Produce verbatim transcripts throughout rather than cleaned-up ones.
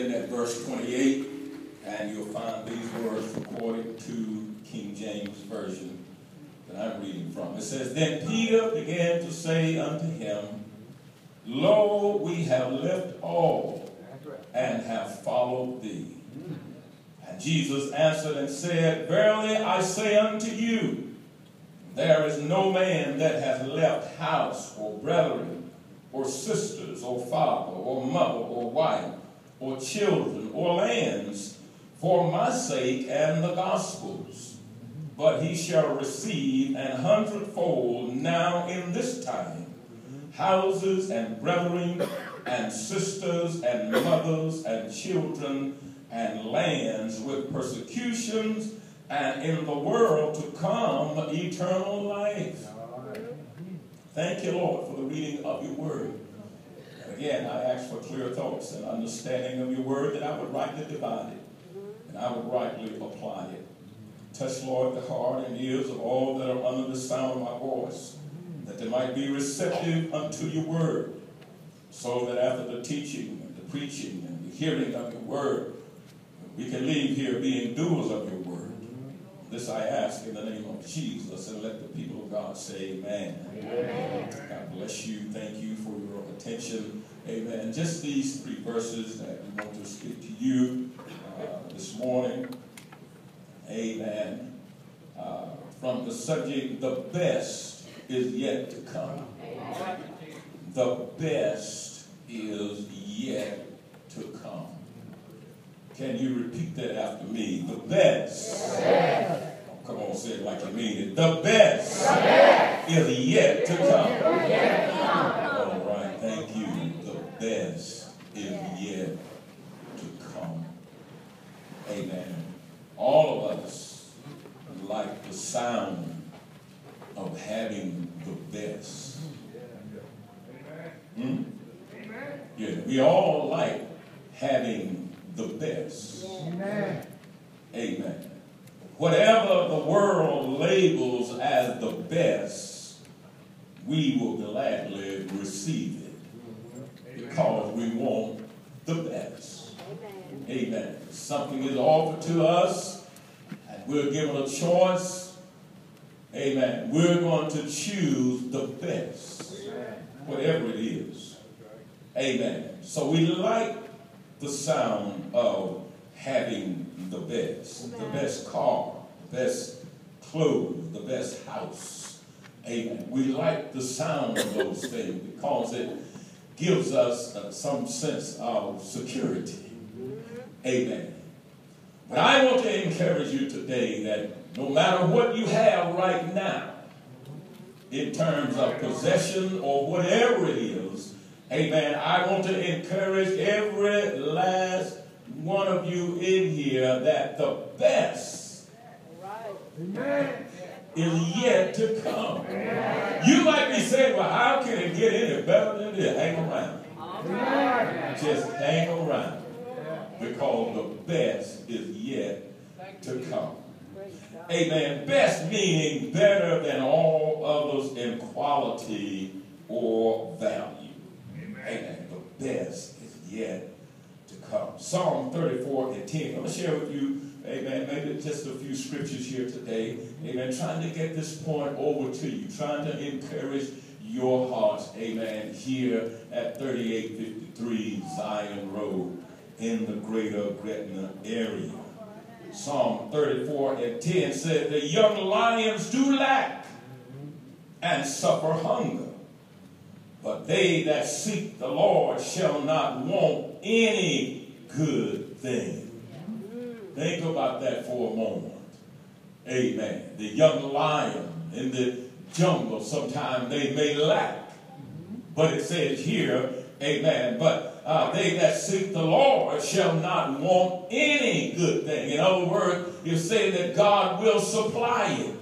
In at verse twenty-eight, and you'll find these words according to King James Version that I'm reading from. It says, "Then Peter began to say unto him, Lo, we have left all and have followed thee. And Jesus answered and said, Verily I say unto you, there is no man that hath left house, or brethren, or sisters, or father, or mother, or wife, or children, or lands, for my sake and the gospel's, but he shall receive an hundredfold now in this time, houses and brethren, and sisters, and mothers, and children, and lands, with persecutions, and in the world to come eternal life." Thank you, Lord, for the reading of your word. Again, I ask for clear thoughts and understanding of your word, that I would rightly divide it, and I would rightly apply it. Touch, Lord, the heart and ears of all that are under the sound of my voice, that they might be receptive unto your word, so that after the teaching and the preaching and the hearing of your word, we can leave here being doers of your word. This I ask in the name of Jesus, and let the people of God say amen. Amen. God bless you. Thank you for your attention. Amen. Just these three verses that we want to speak to you uh, this morning. Amen. Uh, from the subject, the best is yet to come. Amen. The best is yet to come. Can you repeat that after me? The best. Yes. Oh, come on, say it like you mean it. The best, the best is yet to come. Yes. All right, thank you. The best is yet to come. Amen. All of us like the sound of having the best. Hmm? Yeah, we all like having the best. Amen. Amen. Whatever the world labels as the best, we will gladly receive it, because we want the best. Amen. Amen. Something is offered to us, and we're given a choice. Amen. We're going to choose the best, whatever it is. Amen. So we like the sound of having the best. Amen. The best car, the best clothes, the best house. Amen. We like the sound of those things because it gives us uh, some sense of security. Amen. But I want to encourage you today that no matter what you have right now, in terms of possession or whatever it is, amen, I want to encourage every last one of you in here that the best Amen. Is yet to come. Amen. You might be saying, well, how can it get any better than this? Hang around. Amen. Just hang around, because the best is yet to come. Amen. Best meaning better than all others in quality or value. Amen. The best is yet to come. Psalm thirty-four and ten. I'm going to share with you, amen, maybe just a few scriptures here today. Amen. Trying to get this point over to you. Trying to encourage your hearts, amen, here at thirty-eight fifty-three Zion Road in the greater Gretna area. Psalm thirty-four and ten said, "The young lions do lack and suffer hunger, but they that seek the Lord shall not want any good thing." Think about that for a moment. Amen. The young lion in the jungle, sometimes they may lack. But it says here, amen, but uh, they that seek the Lord shall not want any good thing. In other words, you're saying that God will supply it.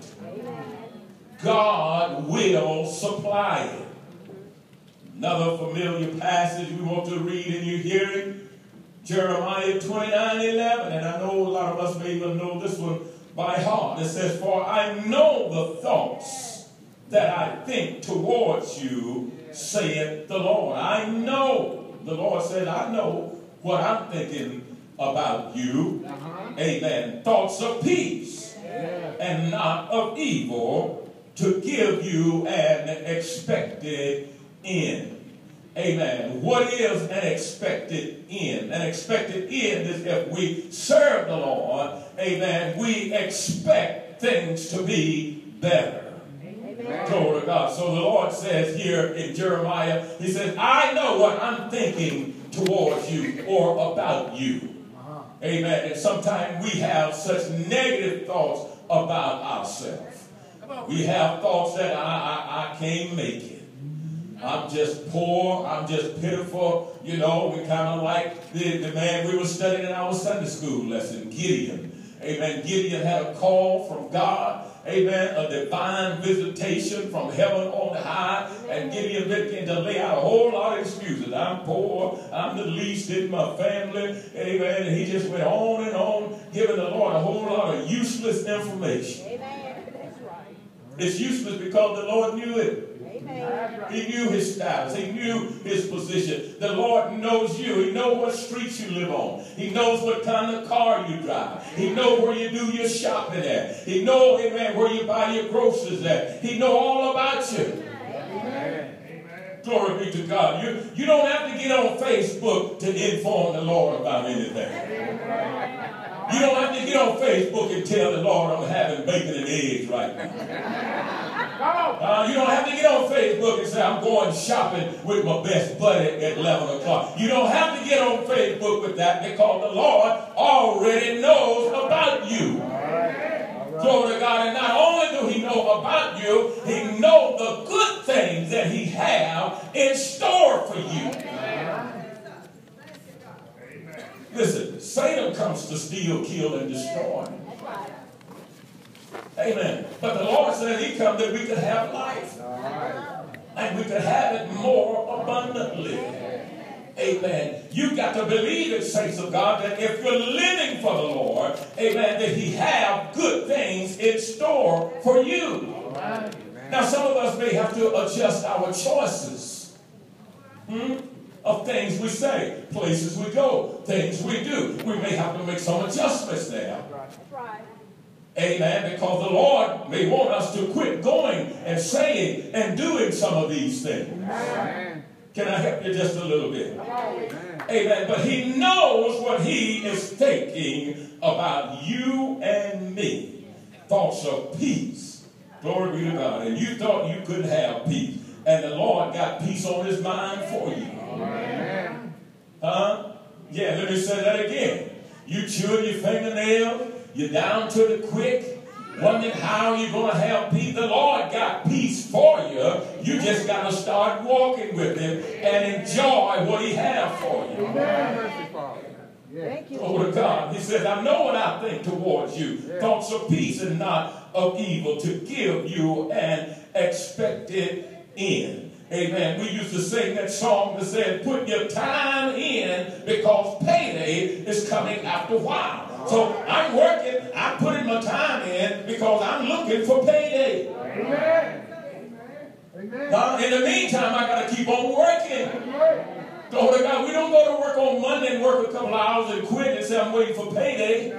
God will supply it. Another familiar passage we want to read in your hearing, Jeremiah twenty-nine eleven, and I know a lot of us may even know this one by heart. It says, "For I know the thoughts that I think towards you, saith the Lord." I know, the Lord said, I know what I'm thinking about you. Uh-huh. Amen. Thoughts of peace, yeah, and not of evil, to give you an expected end. Amen. What is an expected end? An expected end is if we serve the Lord, amen, we expect things to be better. Amen. Glory to God. So the Lord says here in Jeremiah, he says, I know what I'm thinking towards you or about you. Uh-huh. Amen. And sometimes we have such negative thoughts about ourselves. We have thoughts that I, I, I can't make it. I'm just poor. I'm just pitiful. You know, we kind of like the, the man we were studying in our Sunday school lesson, Gideon. Amen. Gideon had a call from God. Amen. A divine visitation from heaven on high. And Gideon began to lay out a whole lot of excuses. I'm poor. I'm the least in my family. Amen. And he just went on and on, giving the Lord a whole lot of useless information. Amen. That's right. It's useless because the Lord knew it. He knew his status. He knew his position. The Lord knows you. He knows what streets you live on. He knows what kind of car you drive. He knows where you do your shopping at. He knows, amen, where you buy your groceries at. He knows all about you. Amen. Amen. Glory be to God. You, you don't have to get on Facebook to inform the Lord about anything. You don't have to get on Facebook and tell the Lord I'm having bacon and eggs right now. Uh, you don't have to get on Facebook and say, I'm going shopping with my best buddy at eleven o'clock. You don't have to get on Facebook with that because the Lord already knows about you. All right. All right. Glory to God. And not only do he know about you, he knows the good things that he has in store for you. Amen. Listen, Satan comes to steal, kill, and destroy. Amen. But the Lord said he come that we could have life. And we could have it more abundantly. Amen. You've got to believe it, saints of God, that if you're living for the Lord, amen, that he have good things in store for you. Now, some of us may have to adjust our choices hmm, of things we say, places we go, things we do. We may have to make some adjustments there. That's right. Amen. Because the Lord may want us to quit going and saying and doing some of these things. Amen. Can I help you just a little bit? Amen. Amen. But he knows what he is thinking about you and me. Thoughts of peace. Glory be to God. And you thought you could have peace. And the Lord got peace on his mind for you. Amen. Huh? Yeah, let me say that again. You chewing your fingernails. You're down to the quick, wondering how you're going to have peace. The Lord got peace for you. You just got to start walking with him and enjoy what he has for you. Thank you. Glory to God. He says, I know what I think towards you. Thoughts of peace and not of evil, to give you an expected end. Amen. We used to sing that song that said, put your time in because payday is coming after a while. So I'm working, I'm putting my time in because I'm looking for payday. Amen. Amen. Now, in the meantime, I got to keep on working. Glory to God. We don't go to work on Monday and work a couple hours and quit and say I'm waiting for payday.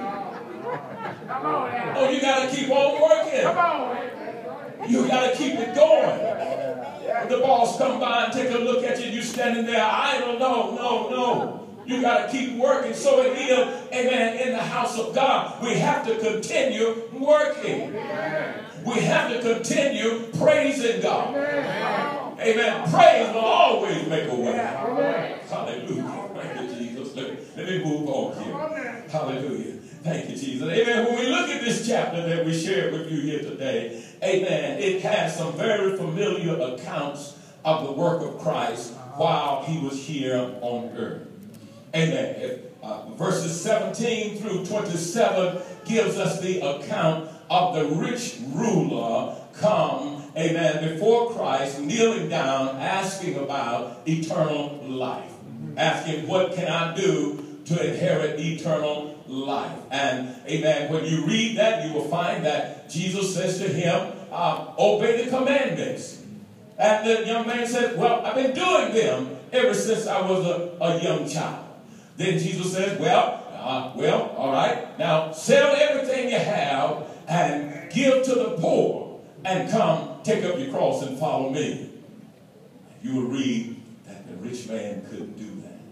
Oh, you got to keep on working. Come on. You got to keep it going. The boss come by and take a look at you, you standing there idle. No, no, no. You got to keep working. So it is, amen, in the house of God, we have to continue working. We have to continue praising God. Amen. Praise will always make a way. Hallelujah. Thank you, Jesus. Let me, let me move on here. Hallelujah. Thank you, Jesus. Amen. When we look at this chapter that we shared with you here today, amen, it has some very familiar accounts of the work of Christ while he was here on earth. Amen. If, uh, verses seventeen through twenty-seven gives us the account of the rich ruler come, amen, before Christ, kneeling down, asking about eternal life. Asking, what can I do to inherit eternal life? And, amen, when you read that, you will find that Jesus says to him, uh, obey the commandments. And the young man said, well, I've been doing them ever since I was a, a young child. Then Jesus says, well, uh, well, all right. Now sell everything you have and give to the poor and come take up your cross and follow me. You will read that the rich man couldn't do that.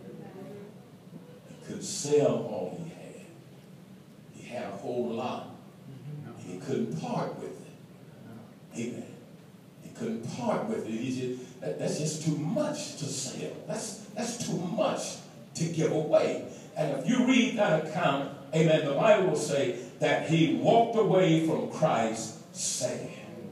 He could sell all he had. He had a whole lot. And he couldn't part with it. Amen. He couldn't part with it. He just, that, that's just too much to sell. That's, that's too much to give away. And if you read that account, amen, the Bible will say that he walked away from Christ sad.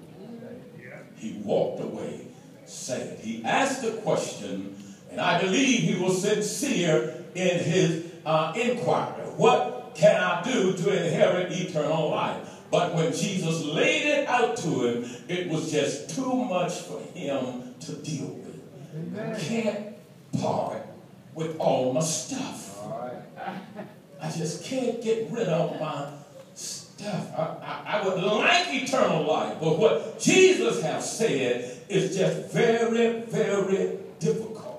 He walked away sad. He asked a question, and I believe he was sincere in his uh, inquiry. What can I do to inherit eternal life? But when Jesus laid it out to him, it was just too much for him to deal with. Amen. Can't part with all my stuff. All right. I just can't get rid of my stuff. I, I, I would like eternal life, but what Jesus has said is just very, very difficult.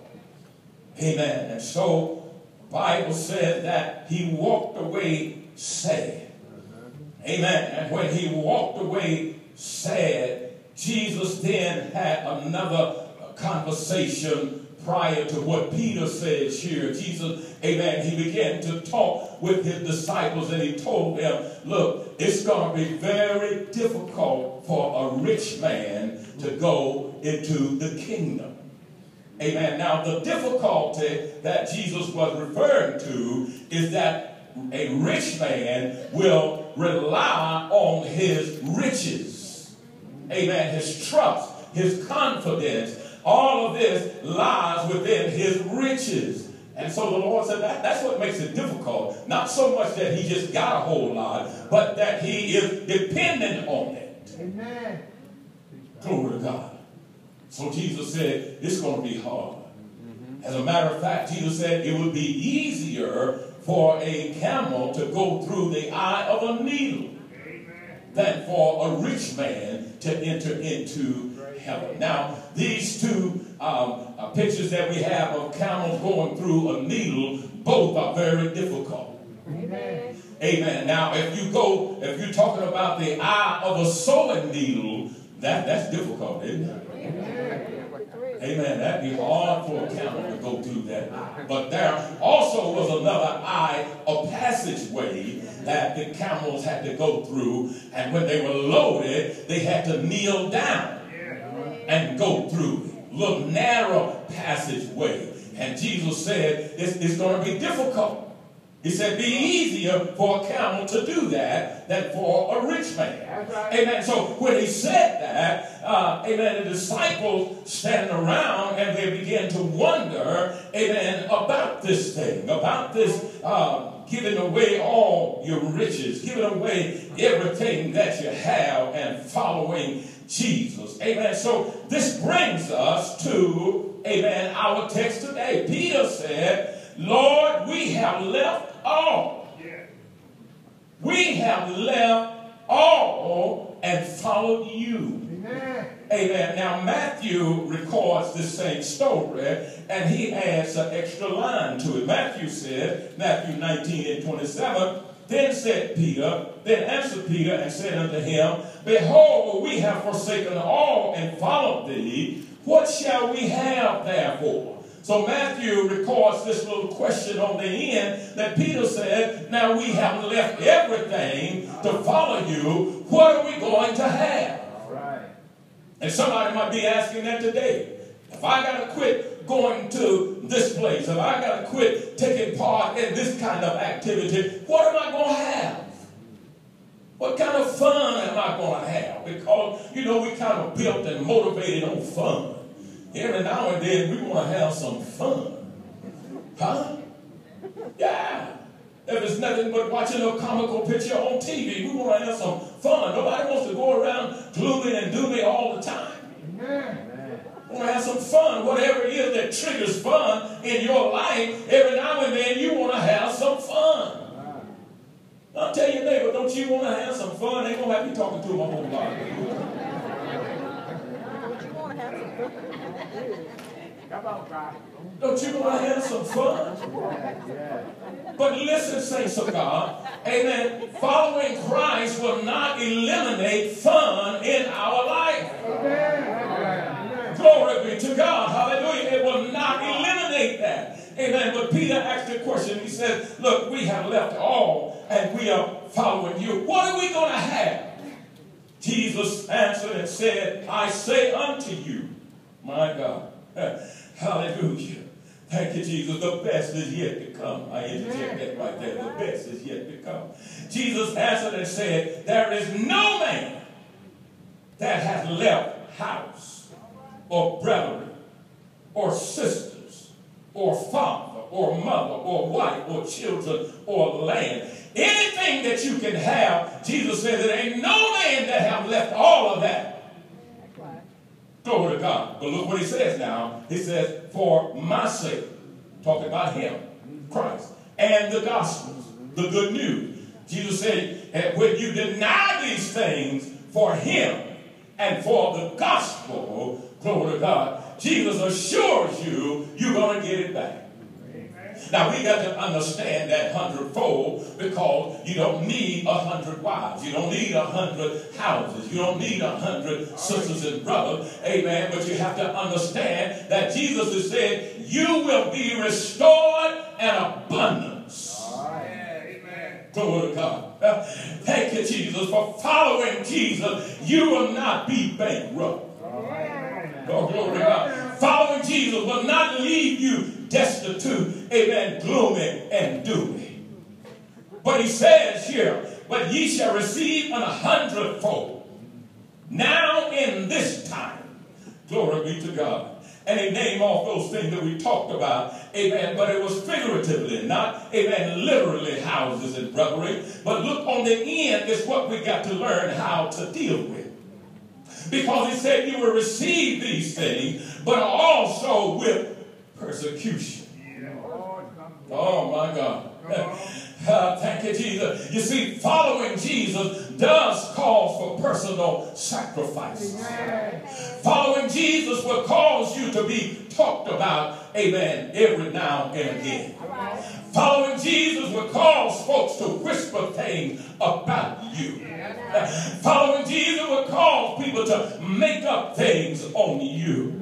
Amen. And so the Bible said that he walked away sad. Amen. And when he walked away sad, Jesus then had another conversation prior to what Peter says here. Jesus, amen, he began to talk with his disciples and he told them, look, it's going to be very difficult for a rich man to go into the kingdom. Amen. Now, the difficulty that Jesus was referring to is that a rich man will rely on his riches. Amen. His trust, his confidence, all of this lies within his riches. And so the Lord said that that's what makes it difficult. Not so much that he just got a whole lot, but that he is dependent on it. Amen. Glory to God. So Jesus said, it's going to be hard. As a matter of fact, Jesus said it would be easier for a camel to go through the eye of a needle than for a rich man to enter into heaven. Now, these two um, uh, pictures that we have of camels going through a needle, both are very difficult. Amen. Amen. Now, if you go, if you're talking about the eye of a sewing needle, that, that's difficult, isn't it? Amen. Amen. That'd be hard for a camel to go through that. But there also was another eye, a passageway that the camels had to go through. And when they were loaded, they had to kneel down and go through a little narrow passageway. And Jesus said it's, it's going to be difficult. He said it'd be easier for a camel to do that than for a rich man. Right. Amen. So when he said that, uh, amen, the disciples standing around and they began to wonder, amen, about this thing, about this uh, giving away all your riches, giving away everything that you have and following Jesus. Amen. So this brings us to, amen, our text today. Peter said, Lord, we have left all. We have left all and followed you. Amen. Amen. Now, Matthew records this same story, and he adds an extra line to it. Matthew said, Matthew nineteen and twenty-seven, then said Peter, then answered Peter and said unto him, behold, we have forsaken all and followed thee. What shall we have therefore? So Matthew records this little question on the end that Peter said, now we have left everything to follow you. What are we going to have? All right. And somebody might be asking that today. If I got to quit going to this place, if I got to quit taking part in this kind of activity, what am I going to have? What kind of fun am I going to have? Because, you know, we kind of built and motivated on fun. Every now and then we want to have some fun. Huh? Yeah. If it's nothing but watching a comical picture on T V, we want to have some fun. Nobody wants to go around gloomy and doomy all the time. Amen. We want to have some fun. Whatever it is that triggers fun in your life, every now and then you want to have some fun. I'll tell your neighbor, don't you want to have some fun? They won't have you talking to them a whole lot. Don't you want to have some fun? But listen, saints of God, amen, following Christ will not eliminate fun in our life. Glory be to God. Hallelujah. It will not eliminate that. Amen. But Peter asked a question. He said, look, we have left all and we are following you. What are we going to have? Jesus answered and said, I say unto you, my God, hallelujah. Thank you, Jesus. The best is yet to come. I interject that right there. The best is yet to come. Jesus answered and said, there is no man that has left house or brethren or sisters or father or mother or wife or children or land. Anything that you can have, Jesus says, there ain't no man that have left all of that. Glory to God. But look what he says now. He says, for my sake, talking about him, Christ, and the gospels, the good news. Jesus said, and when you deny these things for him and for the gospel, glory to God, Jesus assures you you're going to get it back. Now, we got to understand that hundredfold because you don't need a hundred wives. You don't need a hundred houses. You don't need a hundred sisters and brothers. Amen. But you have to understand that Jesus has said, you will be restored in abundance. Amen. Glory to God. Uh, thank you, Jesus, for following Jesus. You will not be bankrupt. Oh, glory to God. Following Jesus will not leave you destitute, amen, gloomy and doomy. But he says here, but ye shall receive an hundredfold. Now in this time, glory be to God. And he named off those things that we talked about, amen, but it was figuratively, not, amen, literally houses and revelry. But look, on the end is what we got to learn how to deal with. Because he said you will receive these things, but also with persecution. Oh my God. Uh, thank you, Jesus. You see, following Jesus does call for personal sacrifices. Following Jesus will cause you to be talked about, amen, every now and again. Following Jesus will cause folks to whisper things about you. Following Jesus will cause people to make up things on you.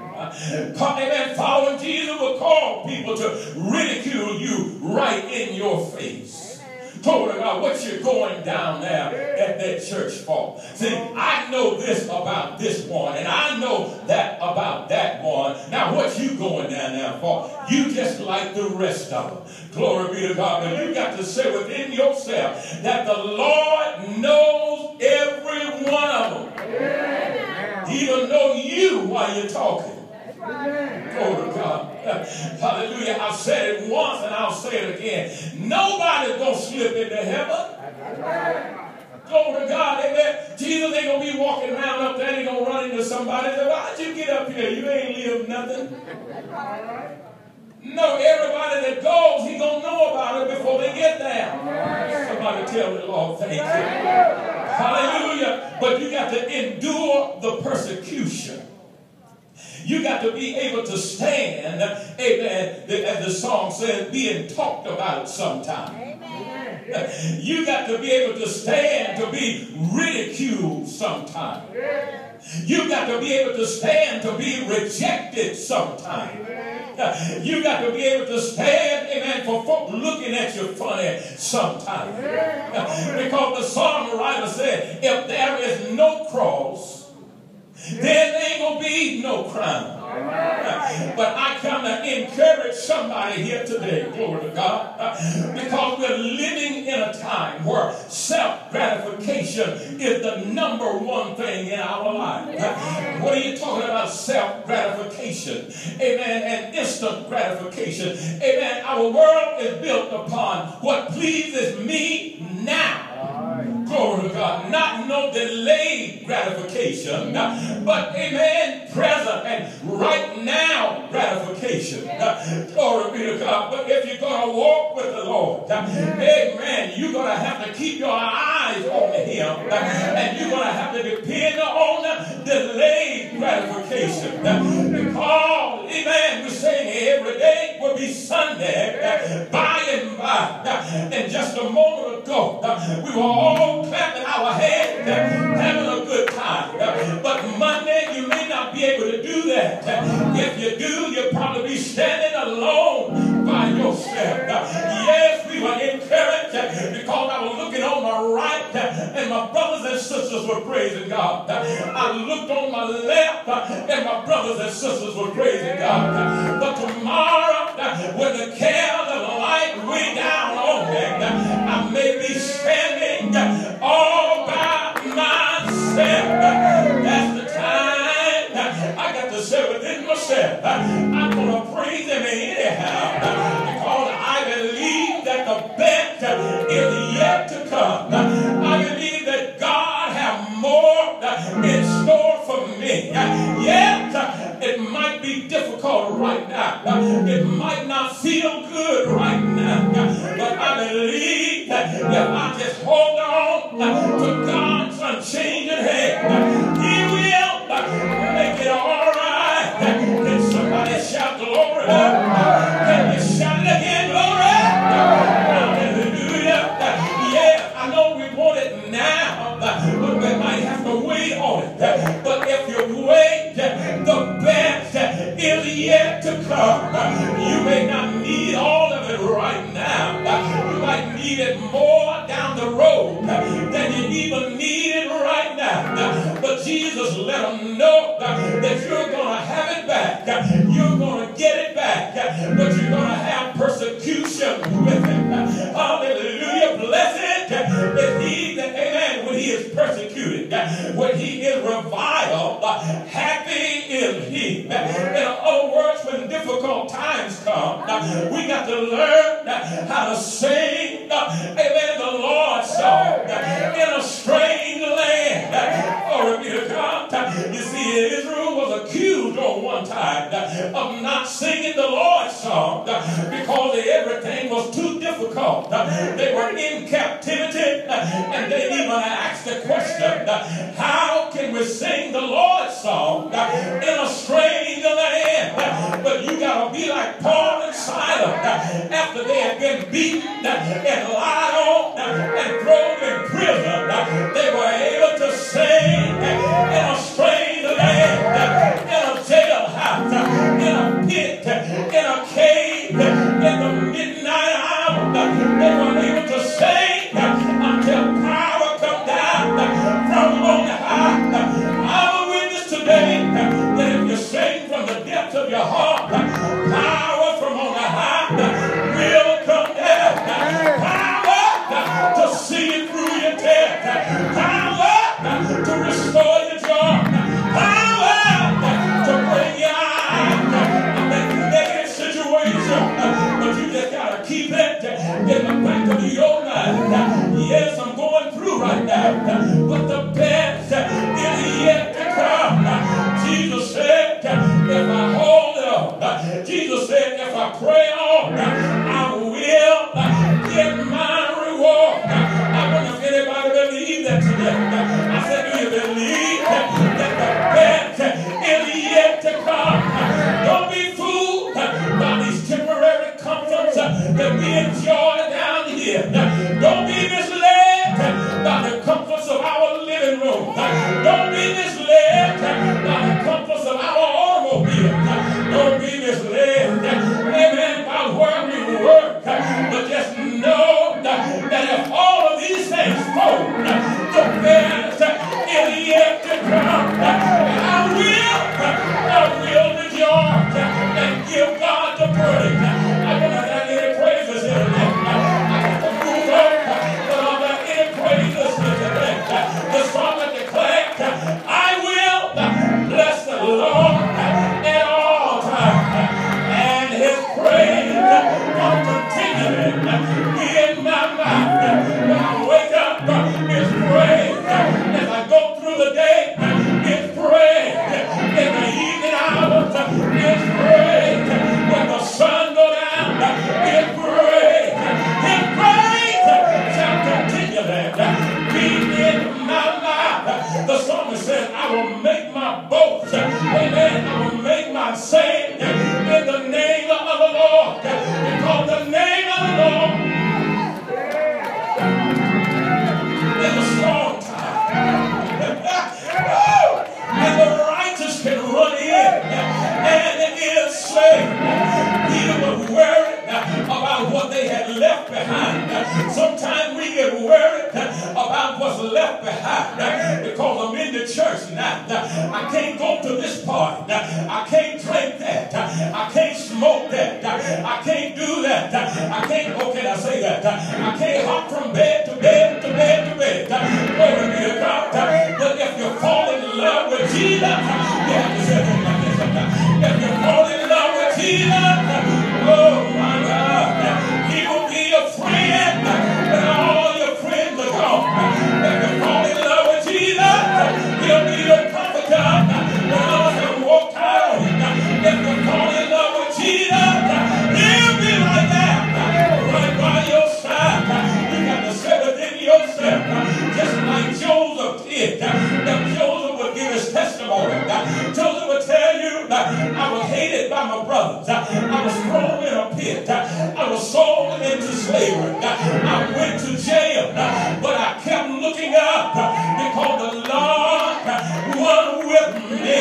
Amen. Following Jesus will cause people to ridicule you right in your face. Glory to God, what you're going down there at that church for. See, I know this about this one, and I know that about that one. Now, what you going down there for? You just like the rest of them. Glory be to God. But you got to say within yourself that the Lord knows every one of them. He'll know you while you're talking. Glory to God. Hallelujah. I've said it once and I'll say it again. Nobody's going to slip into heaven. Glory to God. Amen. Jesus ain't going to be walking around up there and he's going to run into somebody and say, why'd you get up here? You ain't lived nothing. No, everybody that goes, he's going to know about it before they get there. Somebody tell the Lord, thank you. Hallelujah. But you got to endure the persecution. You got to be able to stand, amen, as the song says, being talked about sometimes. Amen. You got to be able to stand to be ridiculed sometimes. You got to be able to stand to be rejected sometimes. You got to be able to stand, amen, for folk looking at you funny sometimes. Because the songwriter said, if there is no cross, then there ain't going to be no crown. But I come to encourage somebody here today, glory to God, because we're living in a time where self-gratification is the number one thing in our life. What are you talking about, self-gratification? Amen. And instant gratification. Amen. Our world is built upon what pleases me now. Glory to God. Not no delayed gratification, but, amen, present and right now gratification. Glory be to God. But if you're going to walk with the Lord, amen, you're going to have to keep your eyes on him, and you're going to have to depend on delayed gratification. Because, amen, Sunday, by and by, and just a moment ago, we were all clapping our hands, having a good time. But Monday, you may not be able to do that. If you do, you'll probably be standing alone by yourself. Yes, we were encouraged because I was looking on my right, and my brothers and sisters were praising God. I looked on my left, and my brothers and sisters were praising God. But tomorrow, when the cares of life weigh down on me, I may be standing all by myself. That's the time I got to say within myself, I'm going to praise him anyhow, because I believe that the best is yet to come. I believe that God has more in store for me. Yet, it might be difficult right now. It might not feel good right now. But I believe that if I just hold on to God's unchanging hand, he will make it all right. Can somebody shout glory? Can you shout it again, glory? Hallelujah. Yeah, I know we want it now, but we might have to wait on it. But if you wait, the best is yet to come. You may not need all of it right now. You might need it more down the road than you even need it right now. But Jesus let them know that you're going to have it back. You're going to get it back. But you're going to have persecution with it. Hallelujah. Blessed is he that, amen, when he is persecuted, when he is reviled, happy is he. In other words, when difficult times come, we got to learn how to sing, amen, the Lord's song in a strange land. Glory be to God. You see, Israel was accused on one time of not singing the Lord's song because everything was too difficult. They were in captivity, and they even asked the question, how can we sing the Lord's song in a strange land? But you got to be like Paul and Silas after they had been beaten and lied on and thrown in prison. They were able to sing in a strange land, in a jailhouse, in a pit, in a cave, in the midnight hour. They were able to sing until power come down from on high. I'm a witness today that if you sing from the depths of your heart, power from on high will come down. Power to see it through your test. Power to restore your joy. Power to bring you out of that negative situation. But you just got to keep it in the back of your mind. Yes, I'm going through right now, but the best is yet to come. Jesus said, if I hold it on, Jesus said, if I pray on, I will get my reward. I wonder if anybody believe that today. I said, do you believe that the best is yet to come? Don't be fooled by these temporary comforts that we enjoy down here. Don't be misled by the comforts of our living room. Don't be misled by the comforts of our automobile. Don't be misled, amen, by where we work. But just know that if all of these things fall, the best is yet to come. I will, I will rejoice and give God the praise. I don't have any praises here today. I got to move on, but I'm not any praises here today. The song that declared, I will bless the Lord at all times, and his praise will continually be in my mouth. behind. Sometimes we get worried about what's left behind because I'm in the church now. I can't go to this party. I can't drink that. I can't smoke that. I can't do that. I can't, oh, can I say that? I can't hop from bed to bed to bed to bed. Glory be to God. But if you fall in love with Jesus, you have to say it like this. If you fall in love with Jesus, oh my God, He will be your friend when all your friends are gone. If you fall in love with Jesus, He'll be your comforter when others have walked out. If you fall in love with Jesus, He'll be right there, right by your side. You got to say within yourself, just like Joseph did. If Joseph would give his testimony, Joseph would tell you, I was hated by my brothers. I was thrown in a pit. I was sold into slavery. I went to jail, but I kept looking up because the Lord was with me.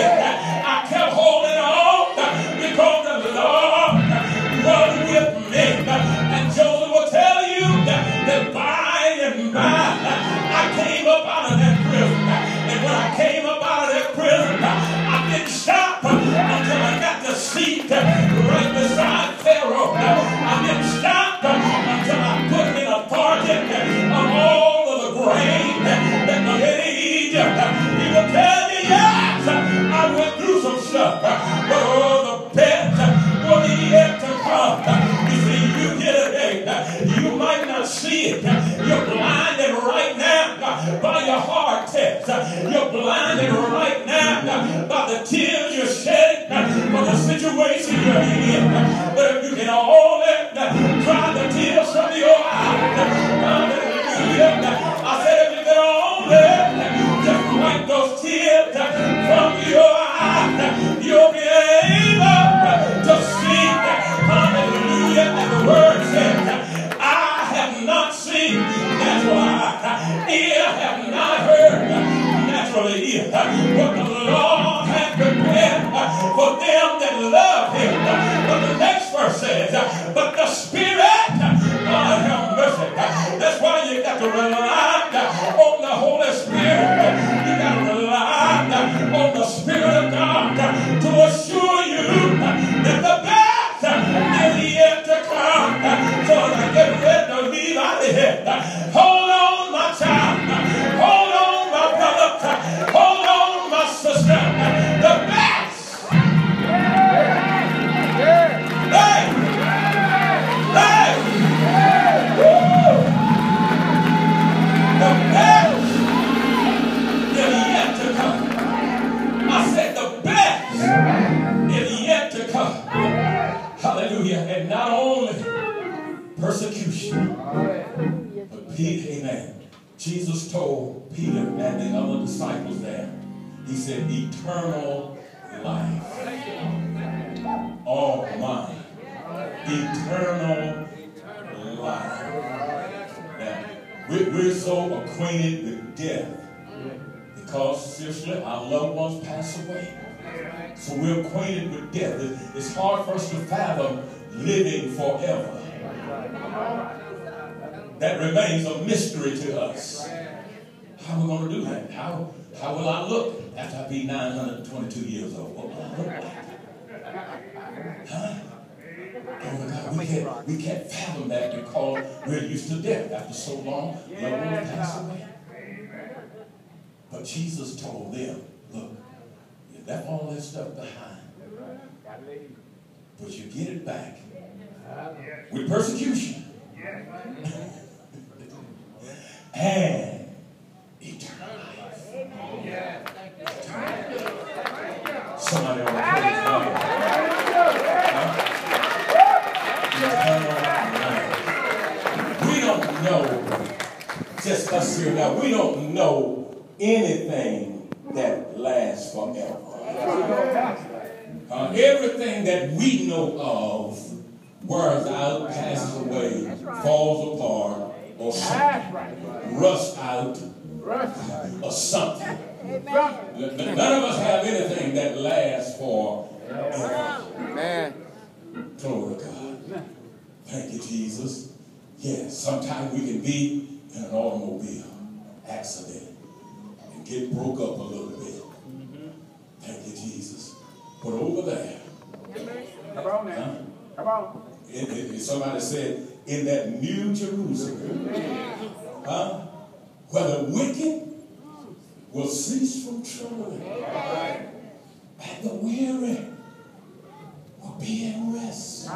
I kept holding on because the Lord was with me. And Joseph will tell you that by and by I came up out of that prison. And when I came up out of that prison, I didn't stop until I got the seat right beside Pharaoh. I didn't stop until I put in authority of all of the grain that was in Egypt. He will tell you, yes, I went through some stuff, but oh, the best was yet to come. You see, you here today, you might not see it. You're blinded right now by your heart test. You're blinded right now by the tears you're shedding for the situation you're in. But if you can only dry the tears from your eyes, hallelujah. I said if you can only just wipe those tears from your eyes, you'll be able to see, hallelujah. And the word says, I have not seen, that's why, ear have not heard, naturally ear, what the Lord has prepared for them that love Him. But the next verse says, but the Spirit, God have mercy. That's why you got to rely on the Holy Spirit. You got to rely on the Spirit of God to assure you that the best is yet to come. So as I get ready to leave out of here, hold on, my child. Hold on, my brother. Hold on, my sister. The best. Hey! Hey! Woo! The best is yet to come. I said the best is yet to come. Hallelujah. And not only persecution, but Peter, amen. Jesus told Peter and the other disciples there, He said, eternal life. Oh my. Eternal life. Now, we're, we're so acquainted with death because, seriously, our loved ones pass away. So we're acquainted with death. It's hard for us to fathom living forever. That remains a mystery to us. How are we going to do that? How, how will I look after I be nine hundred twenty-two years old? What will I look like? Huh? Oh my God, we can't, we can't fathom that because we're used to death. After so long, loved ones pass away. But Jesus told them, look, you left all that stuff behind, but you get it back with persecution and eternal life. Eternal life. Somebody on the praise God. Eternal life. We don't know, just us here now, we don't know anything that lasts forever. Uh, everything that we know of wears out, passes away, falls apart, or something, rusts out, or something. None of us have anything that lasts forever. Amen. Glory to God. Thank you, Jesus. Yes, sometimes we can be in an automobile accident and get broke up a little bit. Mm-hmm. Thank you, Jesus. But over there, come on now. Huh? Come on. It, it, somebody said, in that New Jerusalem, huh, where the wicked will cease from troubling, and the weary will be at rest.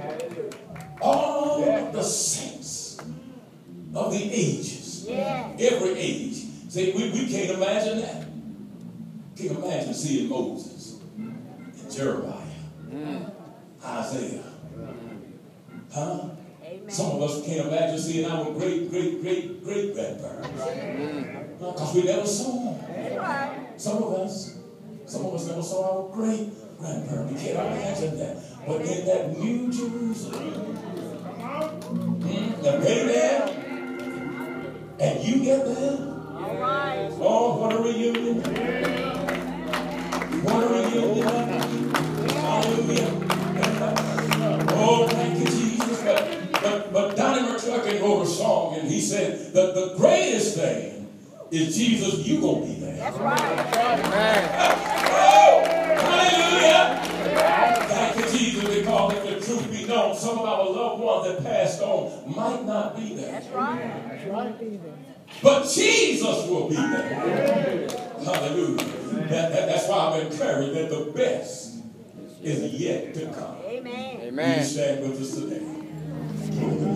All of the saints of the ages, every age. See, we, we can't imagine that. Can't imagine seeing Moses and Jeremiah, mm. Isaiah. Huh? Amen. Some of us can't imagine seeing our great, great, great, great grandparents. Because we never saw them. Some of us, some of us never saw our great grandparents. We can't imagine that. But in that New Jerusalem, mm, now they there, and you get there. All right. Oh, what a reunion. What a reunion. Hallelujah. Oh, thank you, Jesus. But, but, but Donnie McClurkin wrote a song, and he said that the greatest thing is Jesus, you going to be there. That's right. Oh, hallelujah. Thank you, Jesus, because if the truth be known, some of our loved ones that passed on might not be there. That's right. That's right. But Jesus will be there. Hallelujah. That, that, that's why I'm encouraged that the best is yet to come. Amen. Amen. You stand with us today.